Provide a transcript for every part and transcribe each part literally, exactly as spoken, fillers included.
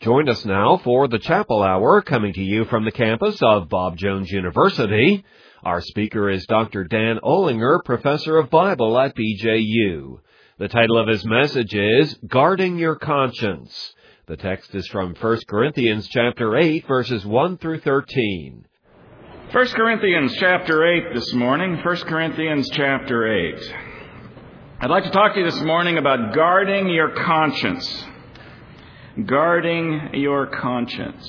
Join us now for the Chapel Hour, coming to you from the campus of Bob Jones University. Our speaker is Doctor Dan Olinger, Professor of Bible at B J U. The title of his message is Guarding Your Conscience. The text is from First Corinthians chapter eight, verses one through thirteen. First Corinthians chapter eight this morning. First Corinthians chapter eight. I'd like to talk to you this morning about guarding your conscience. Guarding your conscience.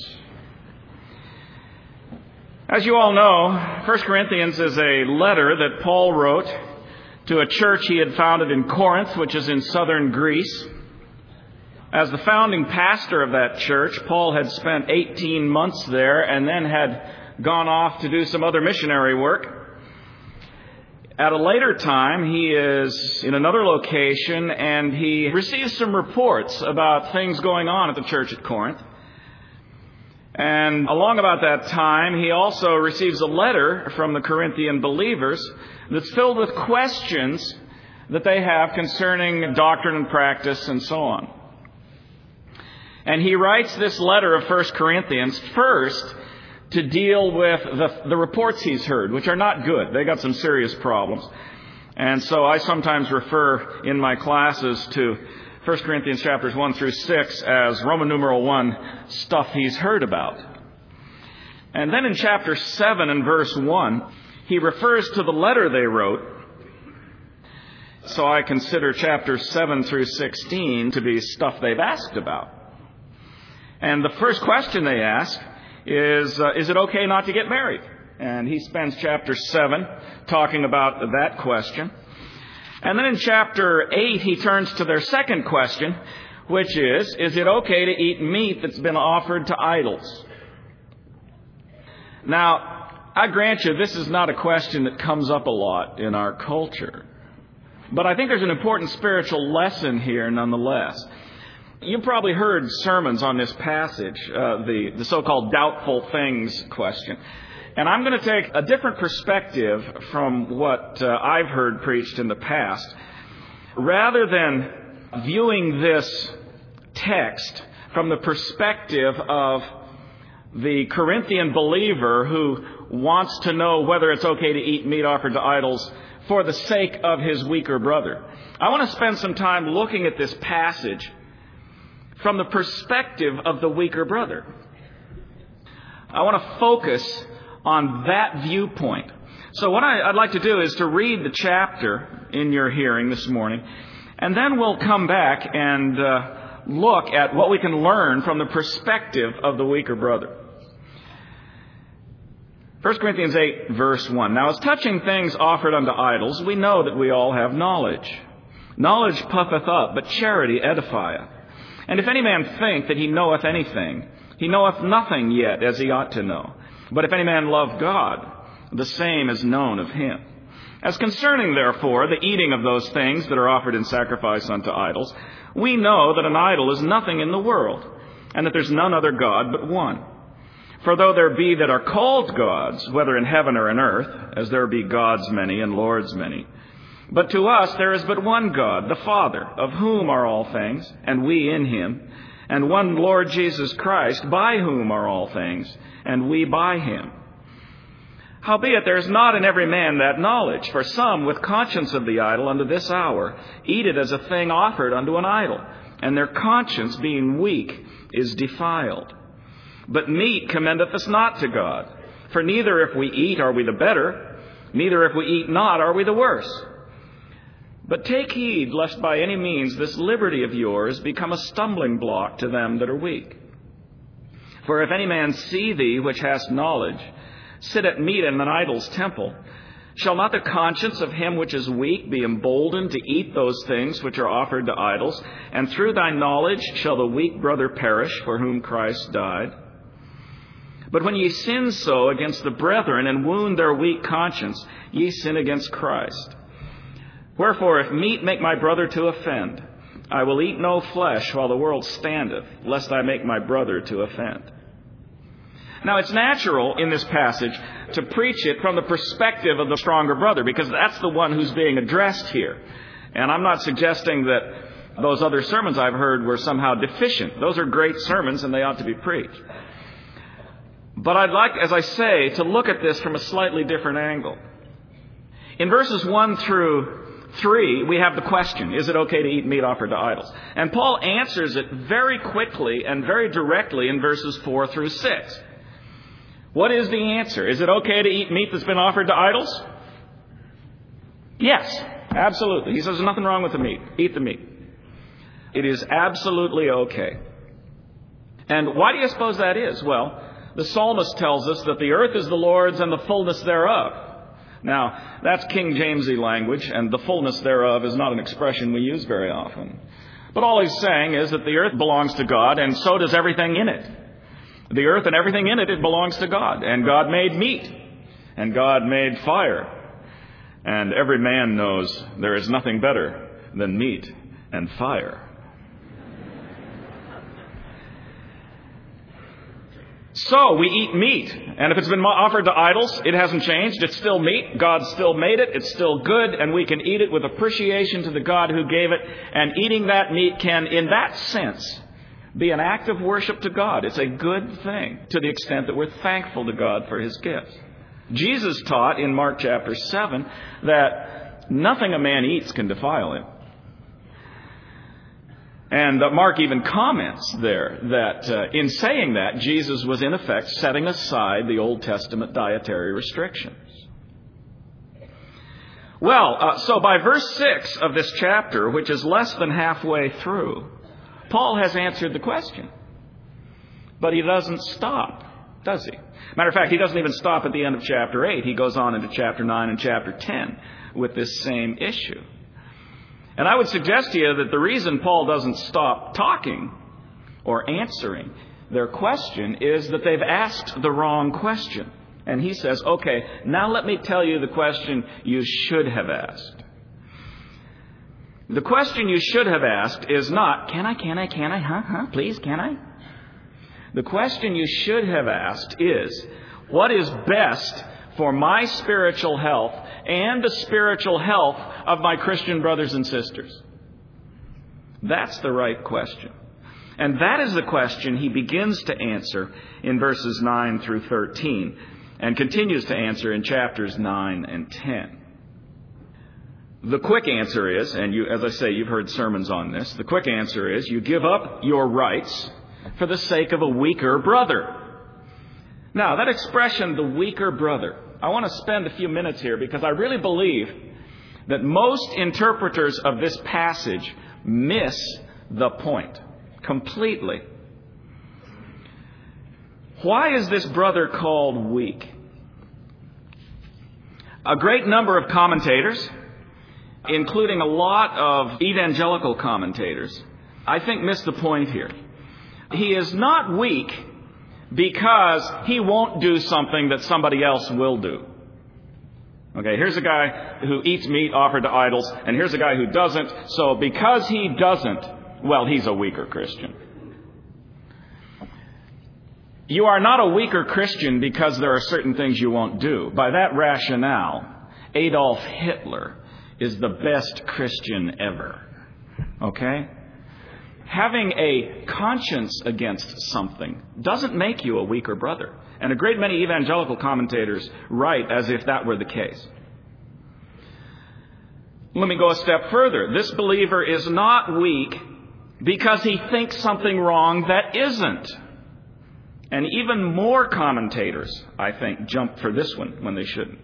As you all know, First Corinthians is a letter that Paul wrote to a church he had founded in Corinth, which is in southern Greece. As the founding pastor of that church, Paul had spent eighteen months there and then had gone off to do some other missionary work. At a later time, he is in another location and he receives some reports about things going on at the church at Corinth. And along about that time, he also receives a letter from the Corinthian believers that's filled with questions that they have concerning doctrine and practice and so on. And he writes this letter of First Corinthians first to deal with the, the reports he's heard, which are not good. They got some serious problems. And so I sometimes refer in my classes to First Corinthians chapters one through six as Roman numeral one, stuff he's heard about. And then in chapter seven and verse one, he refers to the letter they wrote. So I consider chapters seven through sixteen to be stuff they've asked about. And the first question they ask is, uh, is it okay not to get married? And he spends chapter seven talking about that question. And then in chapter eight, he turns to their second question, which is, is it okay to eat meat that's been offered to idols? Now, I grant you, this is not a question that comes up a lot in our culture. But I think there's an important spiritual lesson here nonetheless. You've probably heard sermons on this passage, uh, the, the so-called doubtful things question. And I'm going to take a different perspective from what uh, I've heard preached in the past. Rather than viewing this text from the perspective of the Corinthian believer who wants to know whether it's okay to eat meat offered to idols for the sake of his weaker brother, I want to spend some time looking at this passage from the perspective of the weaker brother. I want to focus on that viewpoint. So what I, I'd like to do is to read the chapter in your hearing this morning, and then we'll come back and uh, look at what we can learn from the perspective of the weaker brother. First Corinthians eight, verse one. Now, as touching things offered unto idols, we know that we all have knowledge. Knowledge puffeth up, but charity edifieth. And if any man think that he knoweth anything, he knoweth nothing yet as he ought to know. But if any man love God, the same is known of him. As concerning, therefore, the eating of those things that are offered in sacrifice unto idols, we know that an idol is nothing in the world, and that there's none other God but one. For though there be that are called gods, whether in heaven or in earth, as there be gods many and lords many, but to us there is but one God, the Father, of whom are all things, and we in him, and one Lord Jesus Christ, by whom are all things, and we by him. Howbeit there is not in every man that knowledge, for some with conscience of the idol unto this hour eat it as a thing offered unto an idol, and their conscience being weak is defiled. But meat commendeth us not to God, for neither if we eat are we the better, neither if we eat not are we the worse. But take heed, lest by any means this liberty of yours become a stumbling block to them that are weak. For if any man see thee, which hast knowledge, sit at meat in an idol's temple, shall not the conscience of him which is weak be emboldened to eat those things which are offered to idols? And through thy knowledge shall the weak brother perish, for whom Christ died? But when ye sin so against the brethren, and wound their weak conscience, ye sin against Christ. Wherefore, if meat make my brother to offend, I will eat no flesh while the world standeth, lest I make my brother to offend. Now, it's natural in this passage to preach it from the perspective of the stronger brother, because that's the one who's being addressed here. And I'm not suggesting that those other sermons I've heard were somehow deficient. Those are great sermons and they ought to be preached. But I'd like, as I say, to look at this from a slightly different angle. In verses one through three, we have the question, is it okay to eat meat offered to idols? And Paul answers it very quickly and very directly in verses four through six. What is the answer? Is it okay to eat meat that's been offered to idols? Yes, absolutely. He says there's nothing wrong with the meat. Eat the meat. It is absolutely okay. And why do you suppose that is? Well, the psalmist tells us that the earth is the Lord's and the fullness thereof. Now, that's King Jamesy language, and the fullness thereof is not an expression we use very often. But all he's saying is that the earth belongs to God, and so does everything in it. The earth and everything in it, it belongs to God. And God made meat, and God made fire. And every man knows there is nothing better than meat and fire. So we eat meat, and if it's been offered to idols, it hasn't changed. It's still meat. God still made it. It's still good, and we can eat it with appreciation to the God who gave it. And eating that meat can, in that sense, be an act of worship to God. It's a good thing to the extent that we're thankful to God for His gifts. Jesus taught in Mark chapter seven that nothing a man eats can defile him. And uh, Mark even comments there that uh, in saying that, Jesus was in effect setting aside the Old Testament dietary restrictions. Well, uh, so by verse six of this chapter, which is less than halfway through, Paul has answered the question. But he doesn't stop, does he? Matter of fact, he doesn't even stop at the end of chapter eight. He goes on into chapter nine and chapter ten with this same issue. And I would suggest to you that the reason Paul doesn't stop talking or answering their question is that they've asked the wrong question. And he says, okay, now let me tell you the question you should have asked. The question you should have asked is not, can I, can I, can I, huh, huh, please, can I? The question you should have asked is, what is best for my spiritual health and the spiritual health of my Christian brothers and sisters? That's the right question. And that is the question he begins to answer in verses nine through thirteen and continues to answer in chapters nine and ten. The quick answer is, and you, as I say, you've heard sermons on this, the quick answer is you give up your rights for the sake of a weaker brother. Now, that expression, the weaker brother, I want to spend a few minutes here because I really believe that most interpreters of this passage miss the point completely. Why is this brother called weak? A great number of commentators, including a lot of evangelical commentators, I think miss the point here. He is not weak because he won't do something that somebody else will do. Okay, here's a guy who eats meat offered to idols, and here's a guy who doesn't. So because he doesn't, well, he's a weaker Christian. You are not a weaker Christian because there are certain things you won't do. By that rationale, Adolf Hitler is the best Christian ever. Okay? Having a conscience against something doesn't make you a weaker brother. And a great many evangelical commentators write as if that were the case. Let me go a step further. This believer is not weak because he thinks something wrong that isn't. And even more commentators, I think, jump for this one when they shouldn't.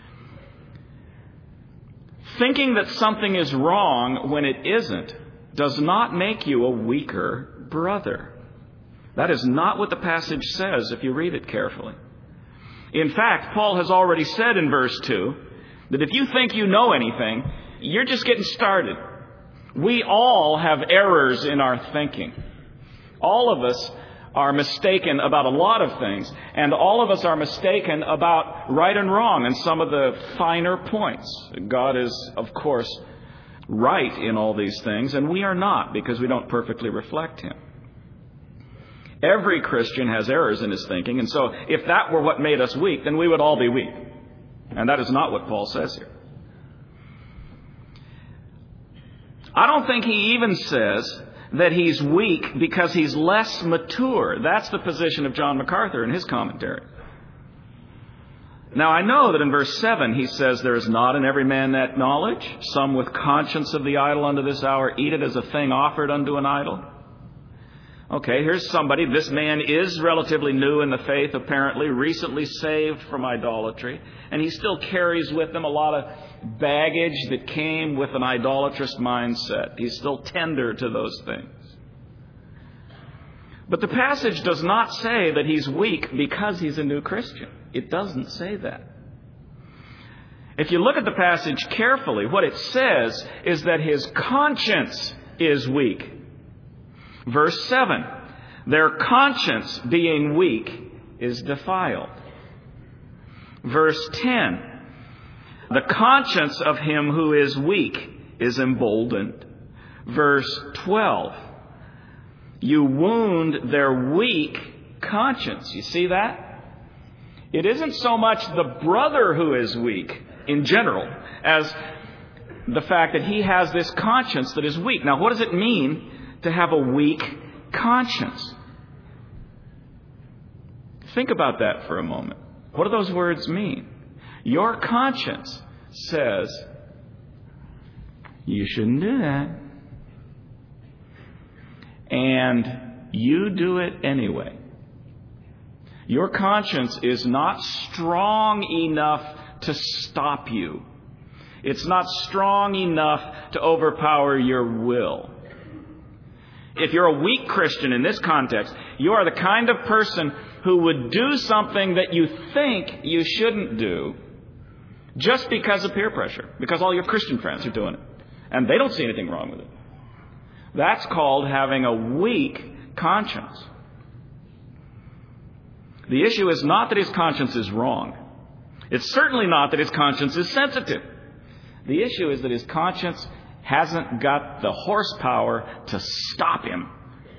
Thinking that something is wrong when it isn't does not make you a weaker brother. That is not what the passage says if you read it carefully. In fact, Paul has already said in verse two that if you think you know anything, you're just getting started. We all have errors in our thinking. All of us are mistaken about a lot of things, and all of us are mistaken about right and wrong and some of the finer points. God is, of course, right in all these things, and we are not because we don't perfectly reflect Him. Every Christian has errors in his thinking, and so if that were what made us weak, then we would all be weak. And that is not what Paul says here. I don't think he even says that he's weak because he's less mature. That's the position of John MacArthur in his commentary. Now, I know that in verse seven he says, there is not in every man that knowledge. Some with conscience of the idol unto this hour eat it as a thing offered unto an idol. Okay, here's somebody. This man is relatively new in the faith, apparently, recently saved from idolatry. And he still carries with him a lot of baggage that came with an idolatrous mindset. He's still tender to those things. But the passage does not say that he's weak because he's a new Christian. It doesn't say that. If you look at the passage carefully, what it says is that his conscience is weak. Verse seven, their conscience being weak is defiled. Verse ten, the conscience of him who is weak is emboldened. Verse twelve, you wound their weak conscience. You see that? It isn't so much the brother who is weak in general as the fact that he has this conscience that is weak. Now, what does it mean to have a weak conscience? Think about that for a moment. What do those words mean? Your conscience says, you shouldn't do that. And you do it anyway. Your conscience is not strong enough to stop you. It's not strong enough to overpower your will. If you're a weak Christian in this context, you are the kind of person who would do something that you think you shouldn't do just because of peer pressure, because all your Christian friends are doing it, and they don't see anything wrong with it. That's called having a weak conscience. The issue is not that his conscience is wrong. It's certainly not that his conscience is sensitive. The issue is that his conscience hasn't got the horsepower to stop him.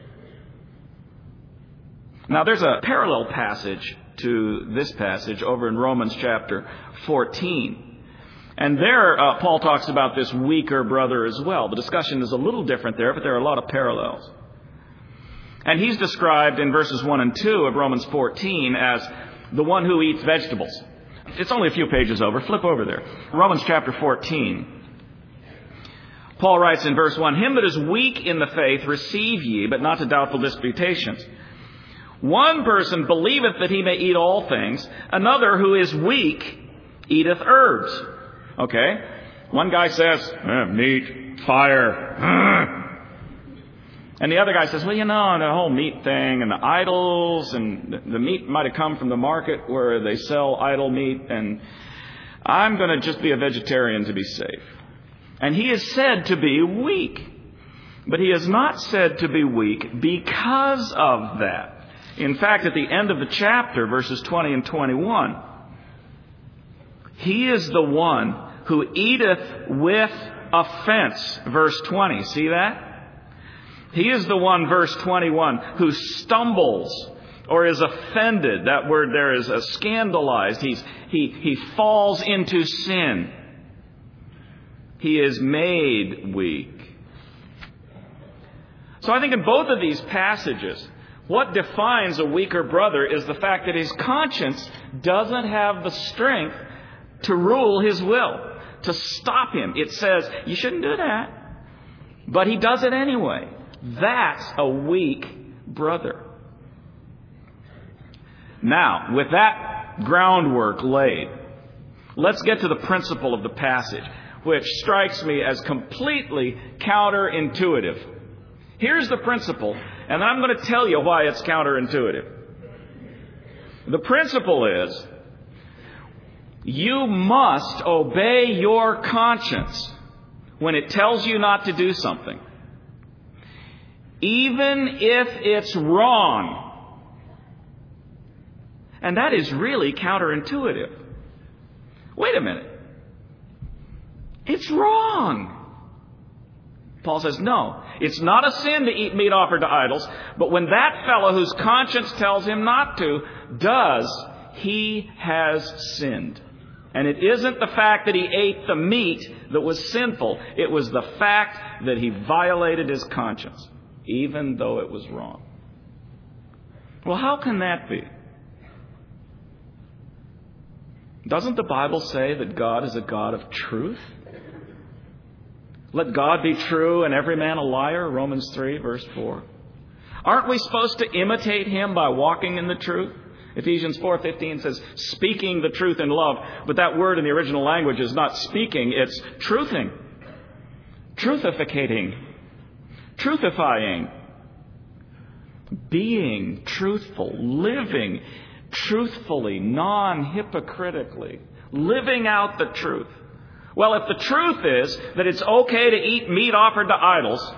Now, there's a parallel passage to this passage over in Romans chapter fourteen. And there, uh, Paul talks about this weaker brother as well. The discussion is a little different there, but there are a lot of parallels. And he's described in verses one and two of Romans fourteen as the one who eats vegetables. It's only a few pages over. Flip over there. Romans chapter fourteen. Paul writes in verse one, him that is weak in the faith receive ye, but not to doubtful disputations. One person believeth that he may eat all things. Another who is weak eateth herbs. Okay? One guy says, eh, meat, fire. And the other guy says, well, you know, the whole meat thing and the idols, and the meat might have come from the market where they sell idol meat, and I'm going to just be a vegetarian to be safe. And he is said to be weak. But he is not said to be weak because of that. In fact, at the end of the chapter, verses twenty and twenty-one, he is the one who eateth with offense. Verse twenty, see that? He is the one, verse twenty-one, who stumbles or is offended. That word there is a scandalized. He's, he, he falls into sin. He is made weak. So I think in both of these passages, what defines a weaker brother is the fact that his conscience doesn't have the strength to rule his will, to stop him. It says, you shouldn't do that. But he does it anyway. That's a weak brother. Now, with that groundwork laid, let's get to the principle of the passage, which strikes me as completely counterintuitive. Here's the principle, and I'm going to tell you why it's counterintuitive. The principle is, you must obey your conscience when it tells you not to do something, even if it's wrong. And that is really counterintuitive. Wait a minute. It's wrong. Paul says, no, it's not a sin to eat meat offered to idols, but when that fellow whose conscience tells him not to does, he has sinned. And it isn't the fact that he ate the meat that was sinful. It was the fact that he violated his conscience, even though it was wrong. Well, how can that be? Doesn't the Bible say that God is a God of truth? Let God be true and every man a liar, Romans three, verse four. Aren't we supposed to imitate him by walking in the truth? Ephesians four fifteen says, speaking the truth in love. But that word in the original language is not speaking, it's truthing. Truthificating. Truthifying. Being truthful. Living truthfully, non-hypocritically. Living out the truth. Well, if the truth is that it's okay to eat meat offered to idols,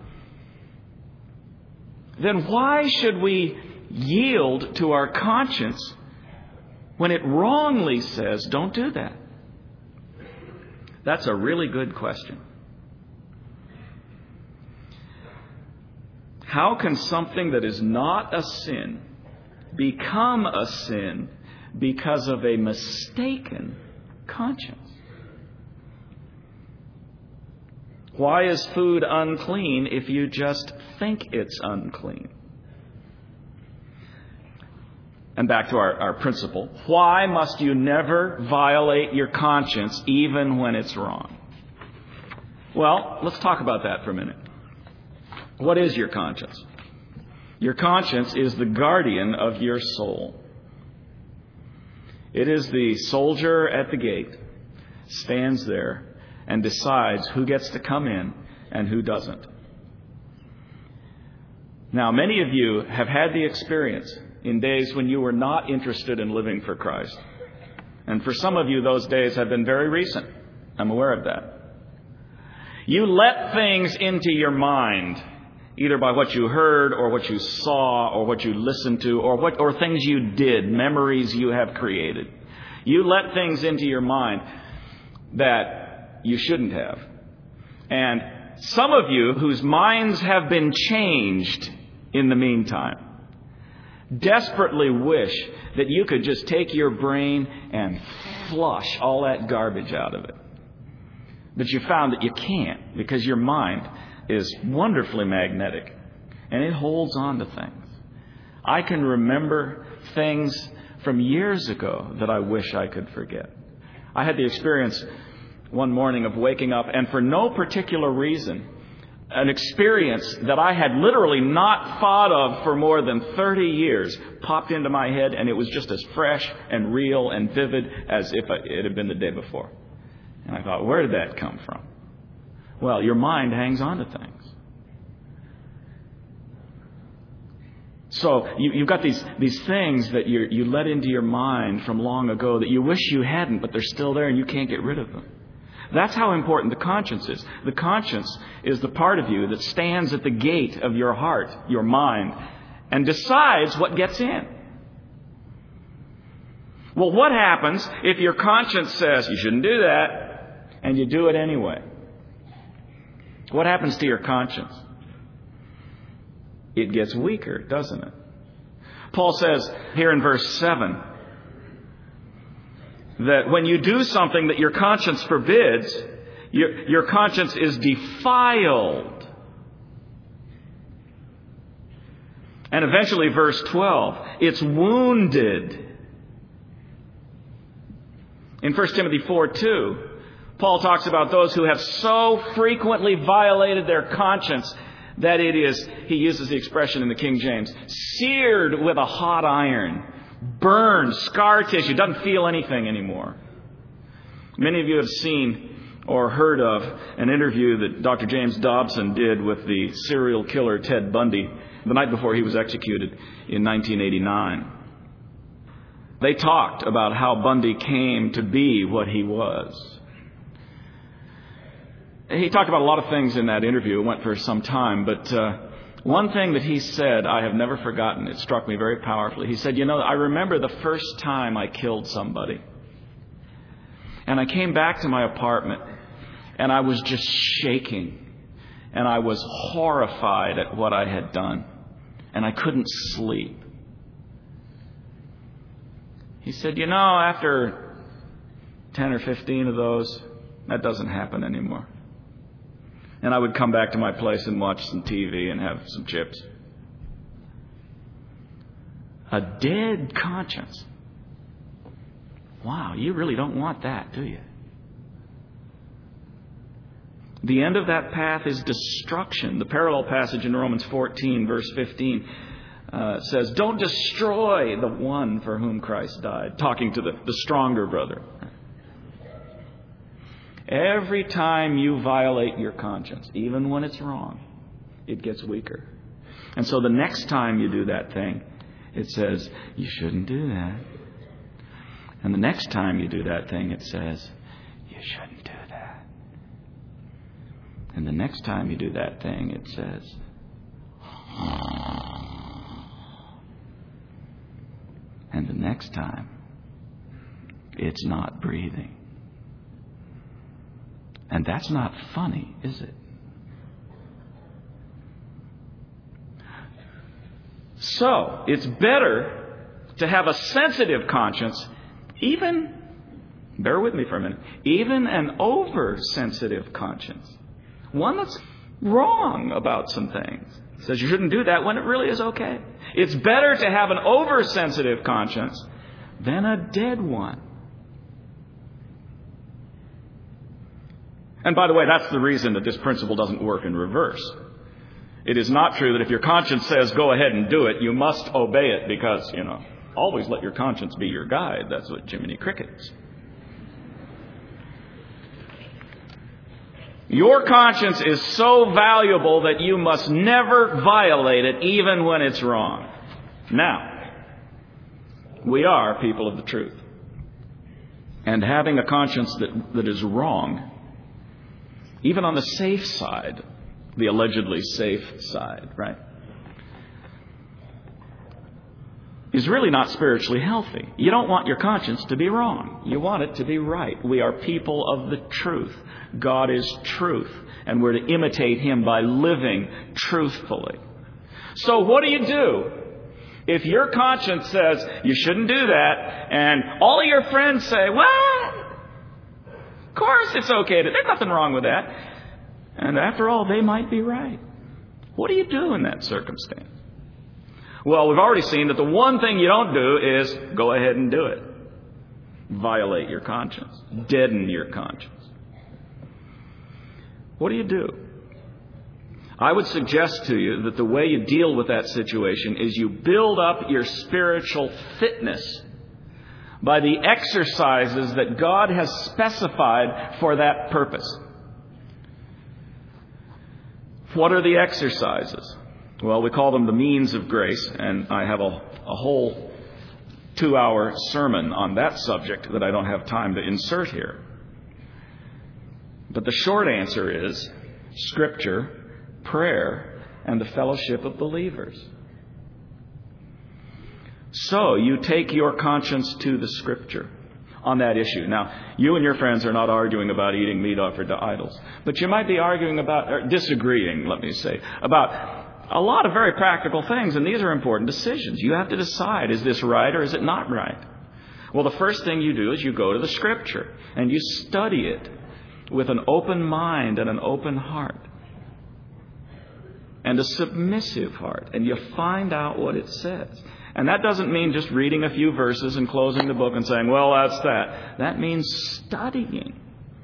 then why should we yield to our conscience when it wrongly says don't do that? That's a really good question. How can something that is not a sin become a sin because of a mistaken conscience? Why is food unclean if you just think it's unclean? And back to our, our principle. Why must you never violate your conscience even when it's wrong? Well, let's talk about that for a minute. What is your conscience? Your conscience is the guardian of your soul. It is the soldier at the gate, stands there and decides who gets to come in and who doesn't. Now, many of you have had the experience in days when you were not interested in living for Christ. And for some of you, those days have been very recent. I'm aware of that. You let things into your mind, either by what you heard or what you saw or what you listened to or what or things you did, memories you have created. You let things into your mind that you shouldn't have. And some of you whose minds have been changed in the meantime desperately wish that you could just take your brain and flush all that garbage out of it. But you found that you can't because your mind is wonderfully magnetic and it holds on to things. I can remember things from years ago that I wish I could forget. I had the experience one morning of waking up and for no particular reason, an experience that I had literally not thought of for more than thirty years popped into my head, and it was just as fresh and real and vivid as if it had been the day before. And I thought, where did that come from? Well, your mind hangs on to things. So you, you've got these, these things that you, you let into your mind from long ago that you wish you hadn't, but they're still there and you can't get rid of them. That's how important the conscience is. The conscience is the part of you that stands at the gate of your heart, your mind, and decides what gets in. Well, what happens if your conscience says you shouldn't do that and you do it anyway? What happens to your conscience? It gets weaker, doesn't it? Paul says here in verse seven that when you do something that your conscience forbids, your, your conscience is defiled. And eventually, verse twelve, it's wounded. In First Timothy four two, Paul talks about those who have so frequently violated their conscience that it is, he uses the expression in the King James, seared with a hot iron, burned, scar tissue, doesn't feel anything anymore. Many of you have seen or heard of an interview that Doctor James Dobson did with the serial killer Ted Bundy the night before he was executed in nineteen eighty-nine. They talked about how Bundy came to be what he was. He talked about a lot of things in that interview. It went for some time, but uh, one thing that he said I have never forgotten. It struck me very powerfully. He said, you know, I remember the first time I killed somebody. And I came back to my apartment and I was just shaking. And I was horrified at what I had done. And I couldn't sleep. He said, you know, after ten or fifteen of those, that doesn't happen anymore. And I would come back to my place and watch some T V and have some chips. A dead conscience. Wow, you really don't want that, do you? The end of that path is destruction. The parallel passage in Romans fourteen, verse fifteen, uh, says, don't destroy the one for whom Christ died. Talking to the, the stronger brother. Every time you violate your conscience, even when it's wrong, it gets weaker. And so the next time you do that thing, it says, you shouldn't do that. And the next time you do that thing, it says, you shouldn't do that. And the next time you do that thing, it says, and the next time, it's not breathing. And that's not funny, is it? So, it's better to have a sensitive conscience, even, bear with me for a minute, even an oversensitive conscience. One that's wrong about some things. Says you shouldn't do that when it really is okay. It's better to have an oversensitive conscience than a dead one. And by the way, that's the reason that this principle doesn't work in reverse. It is not true that if your conscience says go ahead and do it, you must obey it because, you know, always let your conscience be your guide. That's what Jiminy Cricket is. Your conscience is so valuable that you must never violate it, even when it's wrong. Now, we are people of the truth. And having a conscience that, that is wrong, even on the safe side, the allegedly safe side, right, is really not spiritually healthy. You don't want your conscience to be wrong. You want it to be right. We are people of the truth. God is truth, and we're to imitate Him by living truthfully. So what do you do if your conscience says you shouldn't do that, and all of your friends say, well, of course it's okay. There's nothing wrong with that. And after all, they might be right. What do you do in that circumstance? Well, we've already seen that the one thing you don't do is go ahead and do it. Violate your conscience. Deaden your conscience. What do you do? I would suggest to you that the way you deal with that situation is you build up your spiritual fitness by the exercises that God has specified for that purpose. What are the exercises? Well, we call them the means of grace, and I have a, a whole two-hour sermon on that subject that I don't have time to insert here. But the short answer is Scripture, prayer, and the fellowship of believers. So you take your conscience to the Scripture on that issue. Now, you and your friends are not arguing about eating meat offered to idols, but you might be arguing about, or disagreeing, let me say, about a lot of very practical things, and these are important decisions. You have to decide, is this right or is it not right? Well, the first thing you do is you go to the Scripture, and you study it with an open mind and an open heart, and a submissive heart, and you find out what it says. And that doesn't mean just reading a few verses and closing the book and saying, well, that's that. That means studying.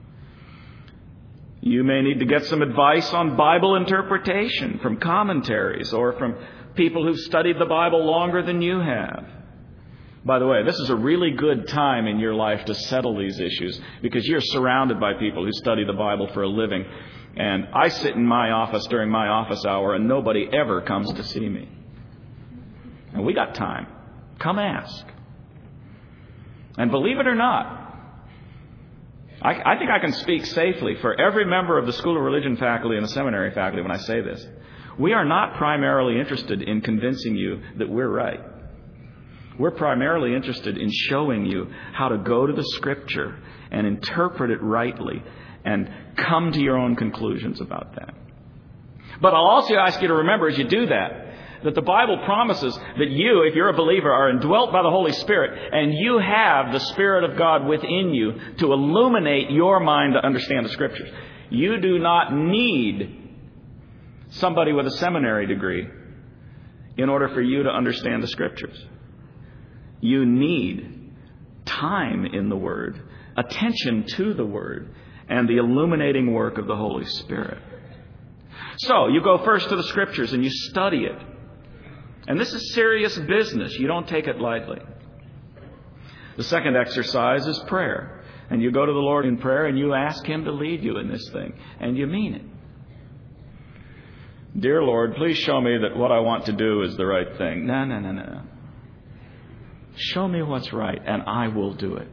You may need to get some advice on Bible interpretation from commentaries or from people who've studied the Bible longer than you have. By the way, this is a really good time in your life to settle these issues because you're surrounded by people who study the Bible for a living. And I sit in my office during my office hour and nobody ever comes to see me. And we got time. Come ask. And believe it or not, I, I think I can speak safely for every member of the School of Religion faculty and the seminary faculty when I say this. We are not primarily interested in convincing you that we're right. We're primarily interested in showing you how to go to the Scripture and interpret it rightly and come to your own conclusions about that. But I'll also ask you to remember as you do that, that the Bible promises that you, if you're a believer, are indwelt by the Holy Spirit, and you have the Spirit of God within you to illuminate your mind to understand the Scriptures. You do not need somebody with a seminary degree in order for you to understand the Scriptures. You need time in the Word, attention to the Word, and the illuminating work of the Holy Spirit. So, you go first to the Scriptures and you study it. And this is serious business. You don't take it lightly. The second exercise is prayer. And you go to the Lord in prayer and you ask Him to lead you in this thing. And you mean it. Dear Lord, please show me that what I want to do is the right thing. No, no, no, no. Show me what's right and I will do it.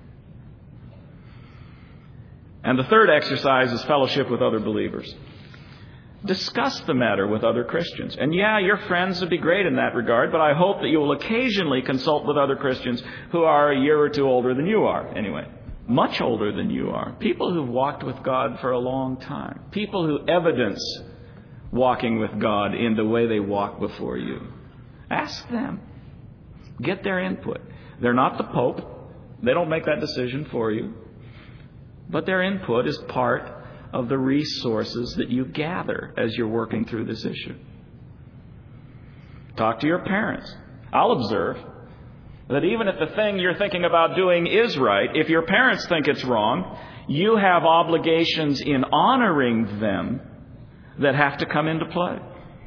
And the third exercise is fellowship with other believers. Discuss the matter with other Christians. And yeah, your friends would be great in that regard, but I hope that you will occasionally consult with other Christians who are a year or two older than you are. Anyway, much older than you are. People who've walked with God for a long time. People who evidence walking with God in the way they walk before you. Ask them. Get their input. They're not the Pope. They don't make that decision for you. But their input is part of the resources that you gather as you're working through this issue. Talk to your parents. I'll observe that even if the thing you're thinking about doing is right, if your parents think it's wrong, you have obligations in honoring them that have to come into play.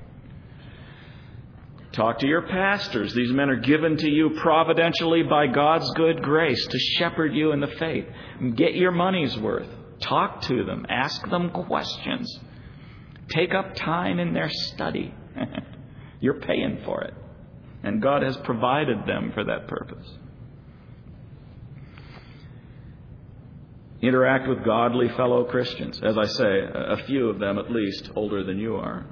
Talk to your pastors. These men are given to you providentially by God's good grace to shepherd you in the faith. Get your money's worth. Talk to them. Ask them questions. Take up time in their study. You're paying for it. And God has provided them for that purpose. Interact with godly fellow Christians. As I say, a few of them at least older than you are.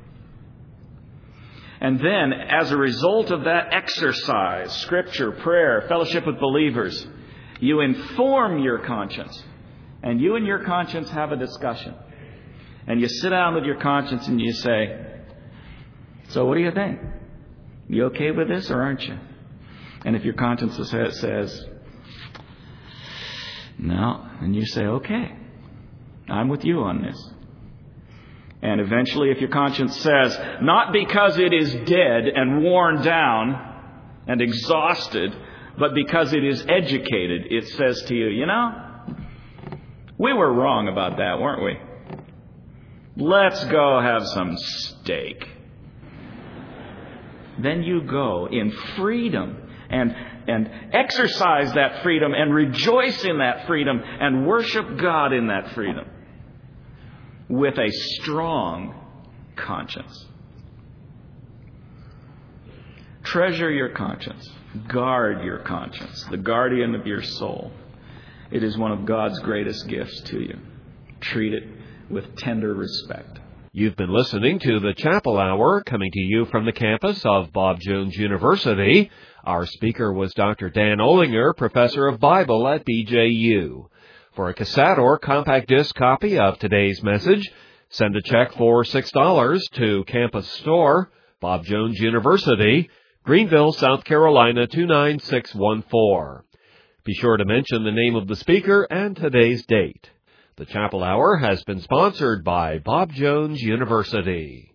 And then, as a result of that exercise, Scripture, prayer, fellowship with believers, you inform your conscience. And you and your conscience have a discussion. And you sit down with your conscience and you say, so what do you think? You okay with this or aren't you? And if your conscience says, no, and you say, okay, I'm with you on this. And eventually, if your conscience says, not because it is dead and worn down and exhausted, but because it is educated, it says to you, you know, we were wrong about that, weren't we? Let's go have some steak. Then you go in freedom and, and exercise that freedom and rejoice in that freedom and worship God in that freedom with a strong conscience. Treasure your conscience. Guard your conscience, the guardian of your soul. It is one of God's greatest gifts to you. Treat it with tender respect. You've been listening to the Chapel Hour, coming to you from the campus of Bob Jones University. Our speaker was Doctor Dan Olinger, professor of Bible at B J U. For a cassette or compact disc copy of today's message, send a check for six dollars to Campus Store, Bob Jones University, Greenville, South Carolina two nine six one four. Be sure to mention the name of the speaker and today's date. The Chapel Hour has been sponsored by Bob Jones University.